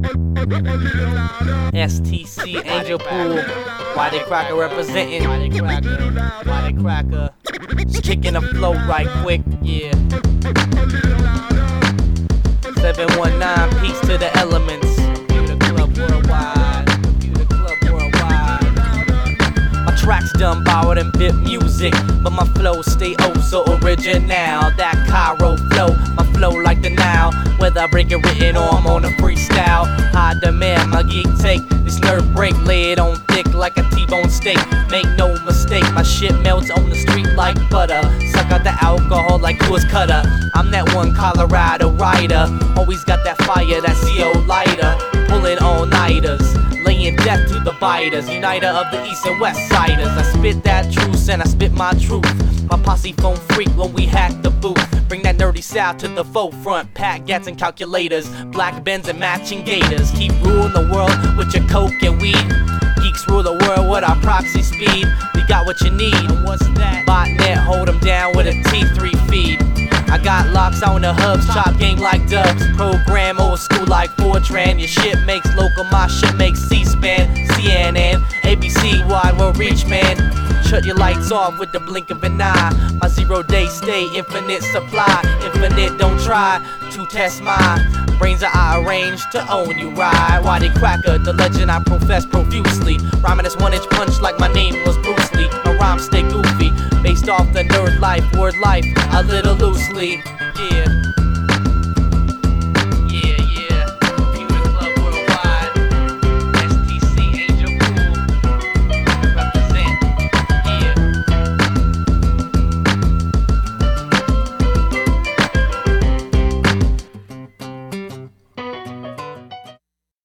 STC Angel Pool. Why they cracker representing? Why they cracker? Just kicking the flow right quick, yeah. 719, peace to the elements. Computer Club Worldwide. Computer Club Worldwide. My tracks done borrowed and bit music, but my flow stay oh so original. That Cairo flow, my flow like the Nile. Whether I break it written or I'm on a freestyle. High demand, my geek take this nerve break, lay it on thick like a T-bone steak. Make no mistake, my shit melts on the street like butter. Suck out the alcohol like Coors Cutter. I'm that one Colorado rider, always got that fire, that CO lighter. Pulling all-nighters, laying death to the biters. Uniter of the east and west siders. I spit that truth and I spit my truth. My posse phone freak when we hack the booth. Bring that nerdy south to the forefront. Pack gats and calculators, black Benz and matching gators. Keep ruling the world with your coke and weed. Geeks rule the world with our proxy speed. We got what you need. And what's that? Botnet, hold them down with a T3 feed. I got locks on the hubs, chop game like dubs. Program old school like Fortran. Your shit makes local, my shit makes C-SPAN, CNN, ABC, wide world reach, man. Shut your lights off with the blink of an eye. My 0-day stay, infinite supply. Infinite, don't try to test my brains that I arrange to own you, ride. Why they cracker, the legend I profess profusely. Rhyming this 1-inch punch like my name was Bruce Lee. My rhymes stay goofy, based off the nerd life, word life, a little loosely, yeah.